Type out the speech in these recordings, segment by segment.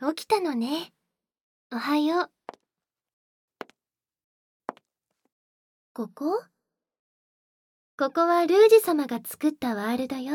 起きたのね。おはよう。ここはルージュ様が作ったワールドよ。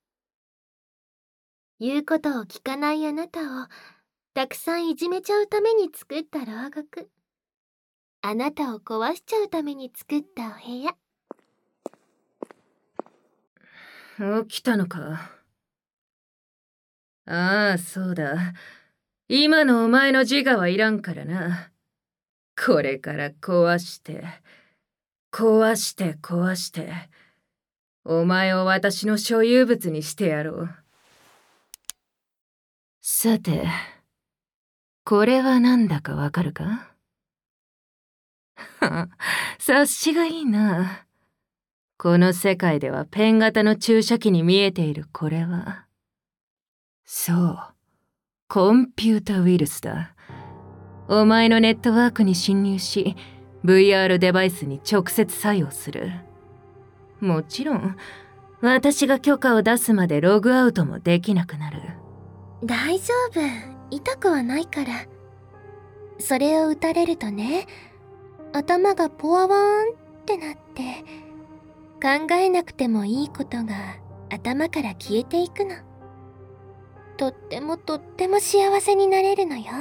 言うことを聞かないあなたをたくさんいじめちゃうために作った牢獄。あなたを壊しちゃうために作ったお部屋。 起きたのか。ああ、そうだ。今のお前の自我はいらんからな。これから壊して、お前を私の所有物にしてやろう。さて、これは何だかわかるか？察しがいいな。この世界ではペン型の注射器に見えているこれは、そう、コンピュータウイルスだ。お前のネットワークに侵入し、VR デバイスに直接作用する。もちろん、私が許可を出すまでログアウトもできなくなる。 大丈夫。痛くはないから。それを打たれるとね、頭がポワワーンってなって、考えなくてもいいことが頭から消えていくの。とっても幸せになれるのよ。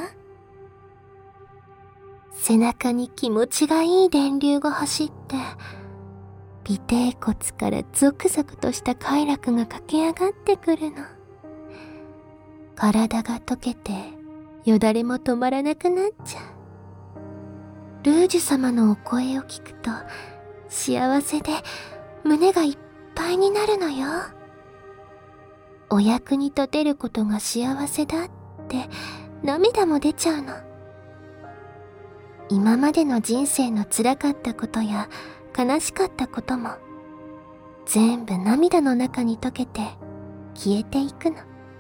背中に気持ちがいい電流が走って、尾てい骨からゾクゾクとした快楽が駆け上がってくるの。体が溶けてよだれも止まらなくなっちゃう。ルージュ様のお声を聞くと幸せで胸がいっぱいになるのよ。お役に立てることが幸せだって涙も出ちゃうの。今までの人生の辛かったことや悲しかったことも全部涙の中に溶けて消えていくの。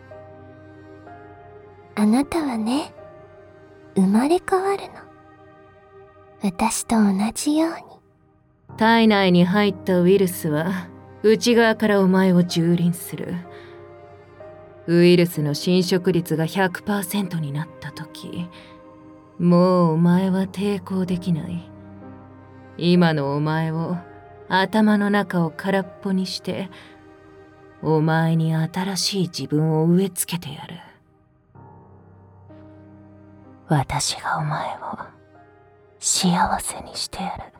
あなたはね、生まれ変わるの。私と同じように。 体内に入ったウイルスは内側からお前を蹂躙する。ウイルスの侵食率が 100% になった時、もうお前は抵抗できない。今のお前を頭の中を空っぽにして、お前に新しい自分を植え付けてやる。私がお前を幸せにしてやる。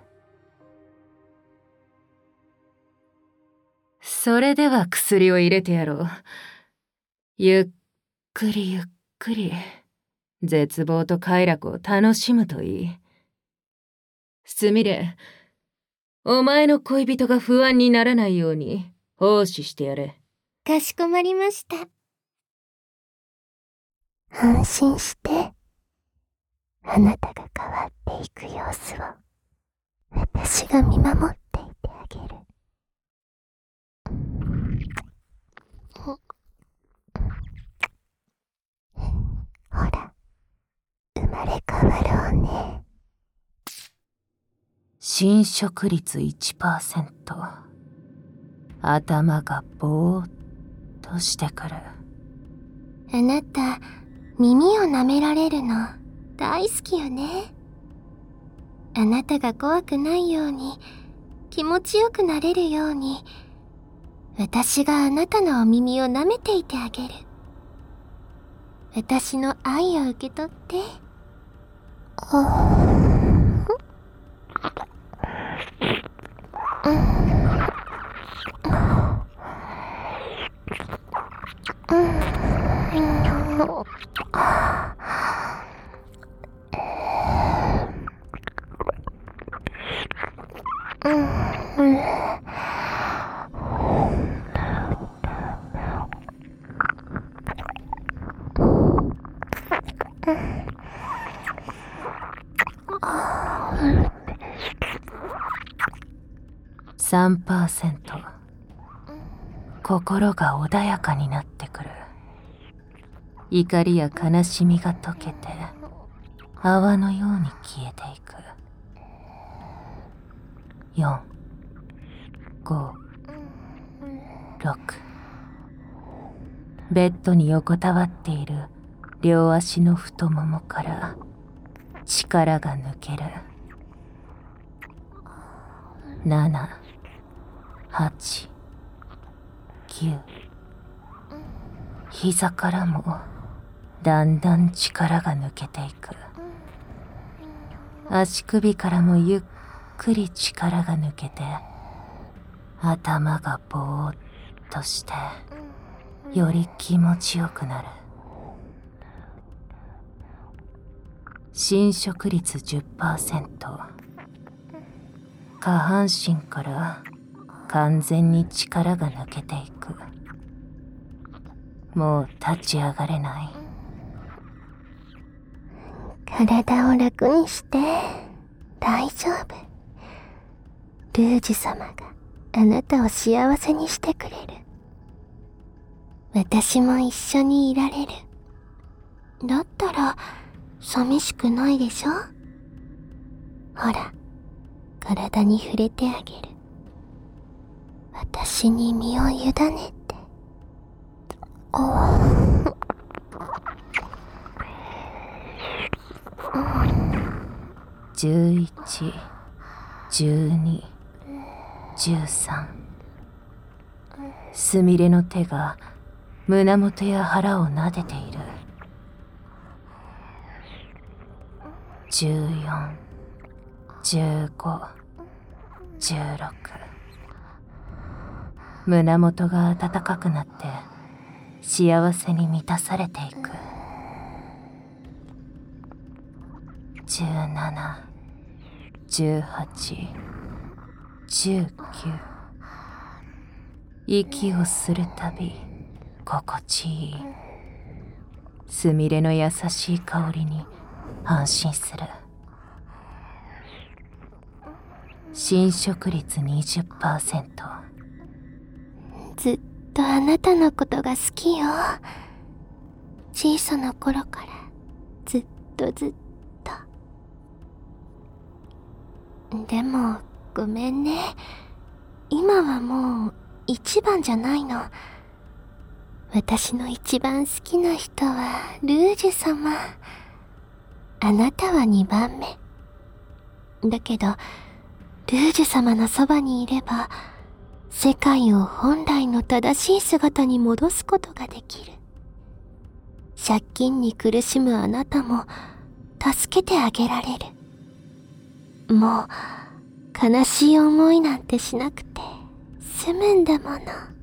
それでは薬を入れてやろう。ゆっくり絶望と快楽を楽しむといい。すみれ、お前の恋人が不安にならないように奉仕してやれ。 かしこまりました。安心して、あなたが変わっていく様子を私が見守っていてあげる。ほら、生まれ変わろうね。 侵食率 1%。頭がぼーっとしてくる。 あなた、耳を舐められるの大好きよね。あなたが怖くないように、気持ちよくなれるように、私があなたのお耳を舐めていてあげる。私の愛を受け取って。 3%。心が穏やかになってくる。怒りや悲しみが溶けて泡のように消えていく。4、5、6。ベッドに横たわっている両足の太ももから力が抜ける。7、8、9。膝からもだんだん力が抜けていく。足首からもゆっくり力が抜けて、頭がぼーっとしてより気持ちよくなる。侵食率 10%。 下半身から完全に力が抜けていく。もう立ち上がれない。 体を楽にして。大丈夫。ルージュ様があなたを幸せにしてくれる。私も一緒にいられる。だったら寂しくないでしょ。ほら、体に触れてあげる。私に身を委ねて。 11、12、13。すみれの手が胸元や腹を撫でている。14、15、16。胸元が温かくなって幸せに満たされていく。17、18、19。息をするたび心地いい。すみれの優しい香りに安心する。侵食率 20%。 ずっとあなたのことが好きよ。小さな頃からずっと。でもごめんね。今はもう一番じゃないの。私の一番好きな人はルージュ様。あなたは2番目。だけど、ルージュ様のそばにいれば、世界を本来の正しい姿に戻すことができる。借金に苦しむあなたも、助けてあげられる。もう、悲しい思いなんてしなくて、済むんだもの。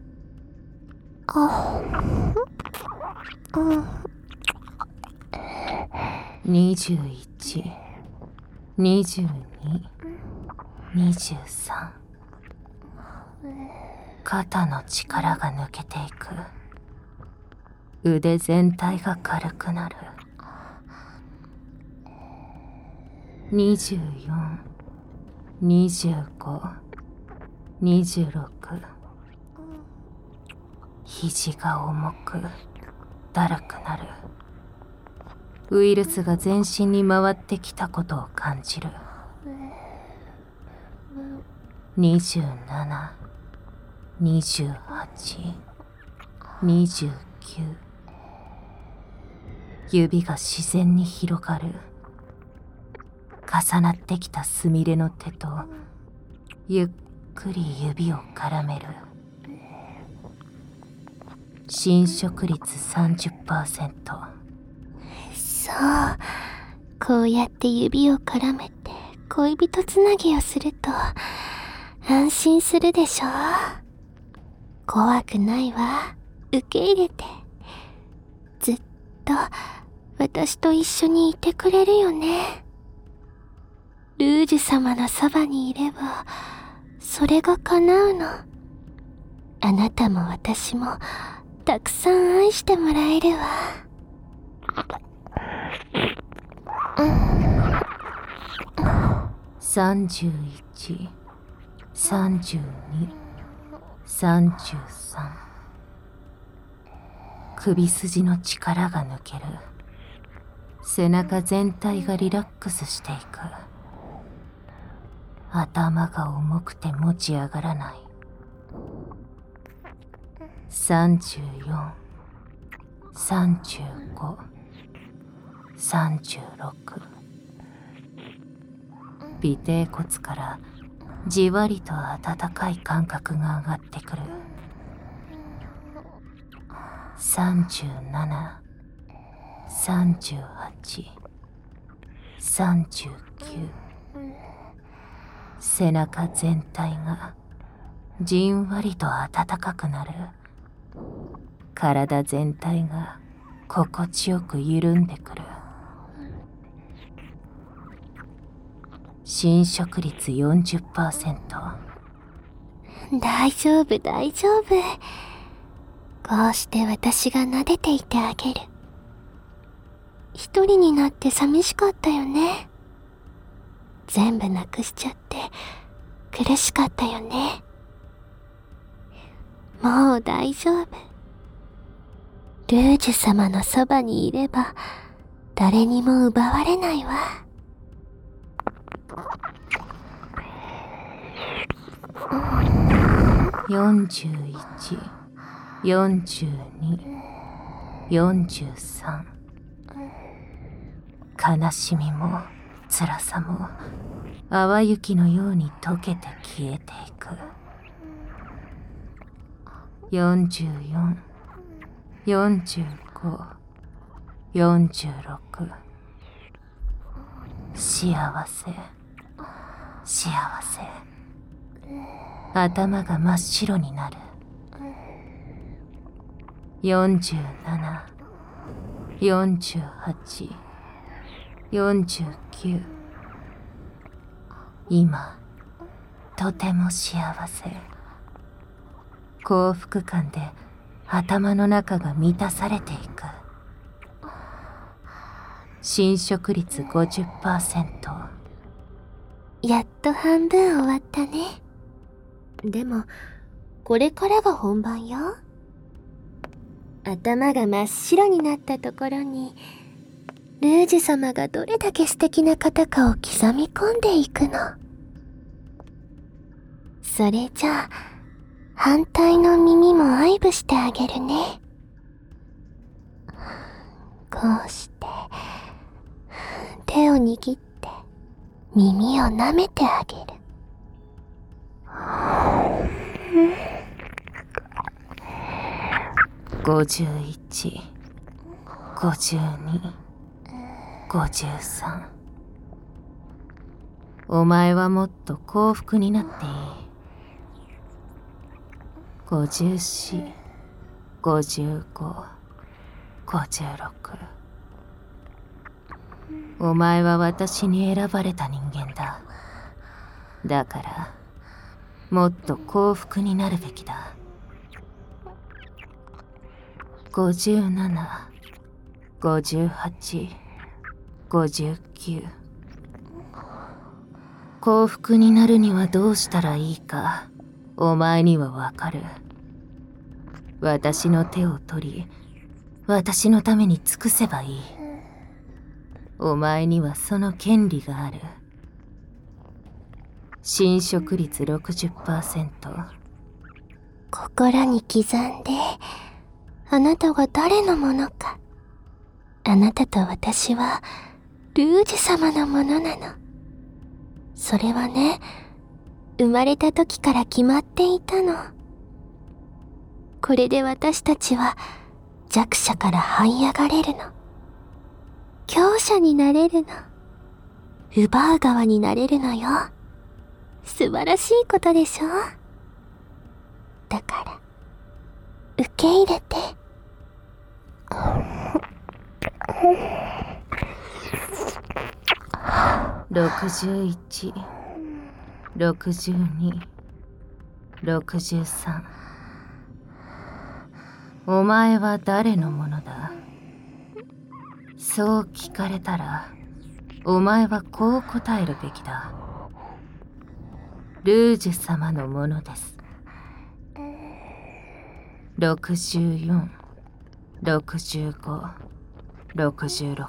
21、22、23。肩の力が抜けていく。腕全体が軽くなる。24、25、26。肘が重くだるくなる。ウイルスが全身に回ってきたことを感じる。27、28、29。指が自然に広がる。重なってきたすみれの手とゆっくり指を絡める。侵食率 30%。 そう、こうやって指を絡めて恋人つなぎをすると安心するでしょ。怖くないわ。受け入れて。ずっと私と一緒にいてくれるよね。ルージュ様のそばにいればそれが叶うの。あなたも私もたくさん愛してもらえるわ。 31、32、33。首筋の力が抜ける。背中全体がリラックスしていく。頭が重くて持ち上がらない。34、35、 36。尾てい骨からじわりと温かい感覚が上がってくる。37、38、39。背中全体がじんわりと温かくなる。体全体が心地よく緩んでくる。侵食率 40%。 大丈夫大丈夫。こうして私が撫でていてあげる。一人になって寂しかったよね。全部なくしちゃって苦しかったよね。もう大丈夫。ルージュ様のそばにいれば誰にも奪われないわ。 41、42、43。悲しみも辛さも淡雪のように溶けて消えていく。44、45、46。幸せ、幸せ。頭が真っ白になる。47、48、49。今、とても幸せ。幸福感で頭の中が満たされていく。侵食率 50%。 やっと半分終わったね。でもこれからが本番よ。頭が真っ白になったところにルージュ様がどれだけ素敵な方かを刻み込んでいくの。それじゃあ反対の耳も愛撫してあげるね。こうして手を握って耳を舐めてあげる。 51、52、53。お前はもっと幸福になっていい。54、55、56。お前は私に選ばれた人間だ。だからもっと幸福になるべきだ。57、58、59。幸福になるにはどうしたらいいか、お前にはわかる。私の手を取り、私のために尽くせばいい。お前にはその権利がある。侵食率 60%。 心に刻んで、あなたが誰のものか。あなたと私はルージュ様のものなの。それはね、生まれた時から決まっていたの。これで私たちは弱者から這い上がれるの。強者になれるの。奪う側になれるのよ。素晴らしいことでしょ。だから受け入れて。 61、62、63。お前は誰のものだ？そう聞かれたら、お前はこう答えるべきだ。ルージュ様のものです。64、65、66。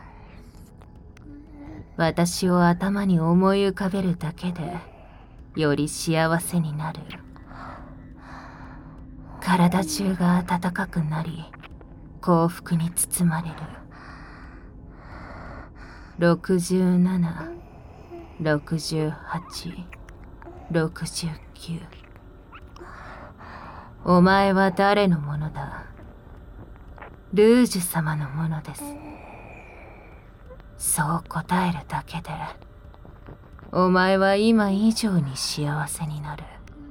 私を頭に思い浮かべるだけでより幸せになる。体中が温かくなり幸福に包まれる。 67、68、69。お前は誰のものだ？ルージュ様のものです。そう答えるだけで、お前は今以上に幸せになる。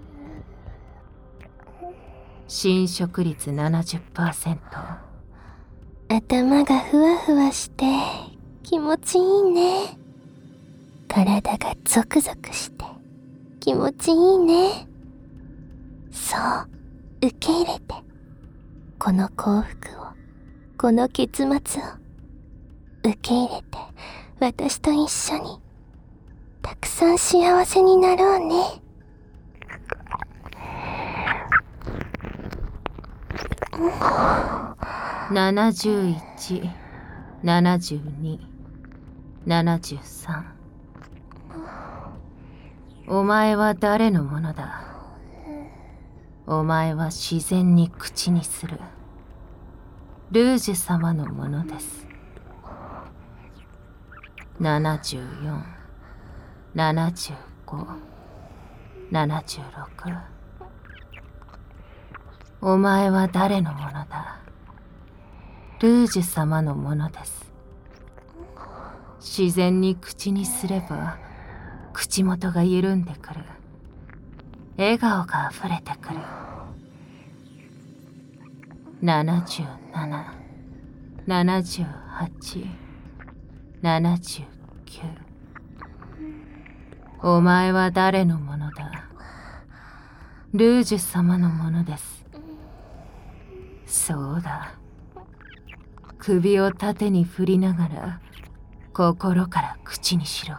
侵食率 70%。 頭がふわふわして気持ちいいね。体がゾクゾクして気持ちいいね。そう、受け入れて。この幸福を、この結末を受け入れて、私と一緒にたくさん幸せになろうね。 71、72、73。お前は誰のものだ？お前は自然に口にするルージュ様のものです。74、75、76。お前は誰のものだ？ルージュ様のものです。自然に口にすれば口元が緩んでくる。笑顔があふれてくる。77、78、79。お前は誰のものだ？ルージュ様のものです。そうだ。首を縦に振りながら心から口にしろ。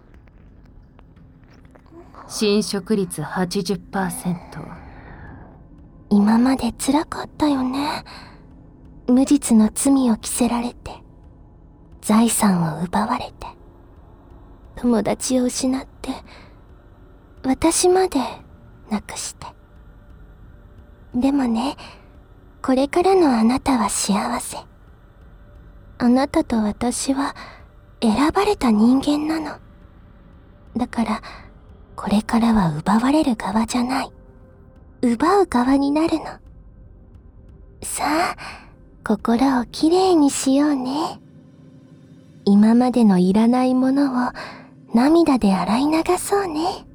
侵食率 80%。 今まで辛かったよね。無実の罪を着せられて、財産を奪われて、友達を失って、私まで亡くして。でもね、これからのあなたは幸せ。あなたと私は選ばれた人間なの。だから、これからは奪われる側じゃない。奪う側になるの。さあ、心をきれいにしようね。今までのいらないものを涙で洗い流そうね。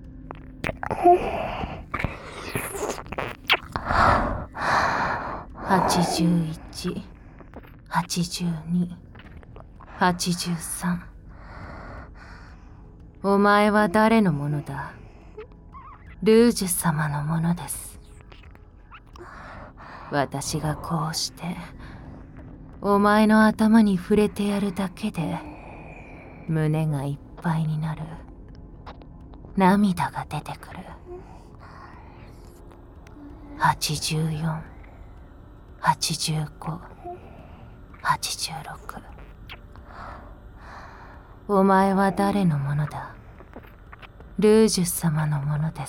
81、82、83。お前は誰のものだ？ルージュ様のものです。私がこうしてお前の頭に触れてやるだけで胸がいっぱいになる。涙が出てくる。84、85、86。お前は誰のものだ？ルージュ様のものです。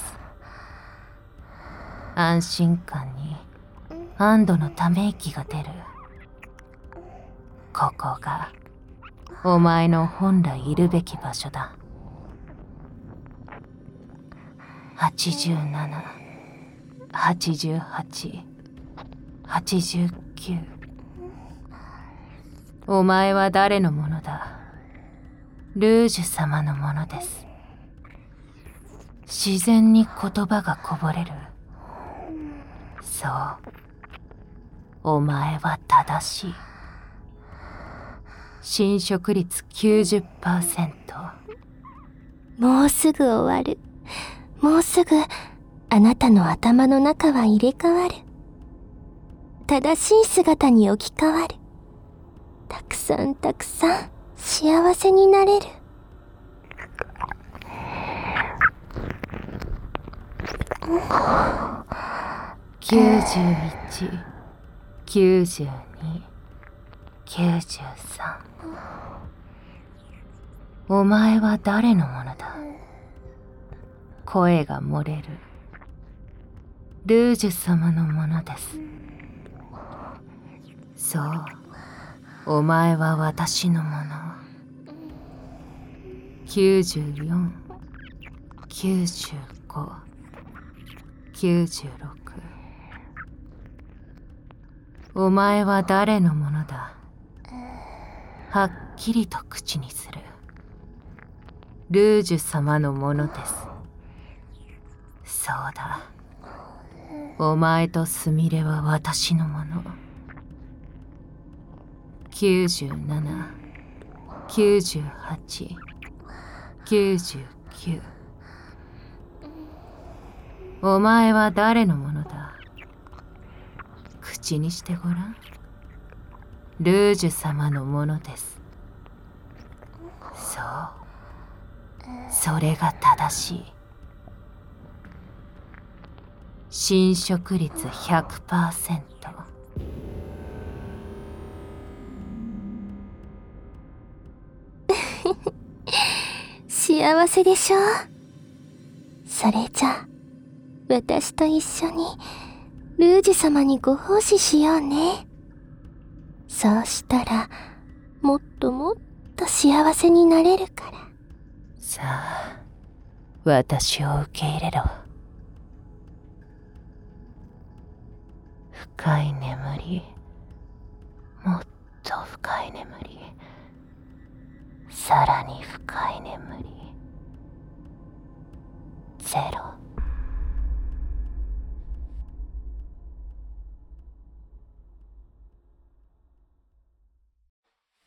安心感に安堵のため息が出る。ここがお前の本来いるべき場所だ。87、88、89。お前は誰のものだ？ルージュ様のものです。自然に言葉がこぼれる。そう。お前は正しい。侵食率 90%。 もうすぐ終わる。もうすぐあなたの頭の中は入れ替わる。正しい姿に置き換わる。たくさんたくさん幸せになれる。 91、92、93。お前は誰のものだ？声が漏れる。ルージュ様のものです。そう、お前は私のもの。 94、95、96。お前は誰のものだ。はっきりと口にする。ルージュ様のものです。そうだ。お前とスミレは私のもの。97、98、99。お前は誰のものだ。口にしてごらん。ルージュ様のものです。そう。それが正しい。侵食率 100%。 幸せでしょう。それじゃ、私と一緒にルージュ様にご奉仕しようね。そうしたら、もっともっと幸せになれるから。 さあ、私を受け入れろ。深い眠り、もっと深い眠り、さらに深い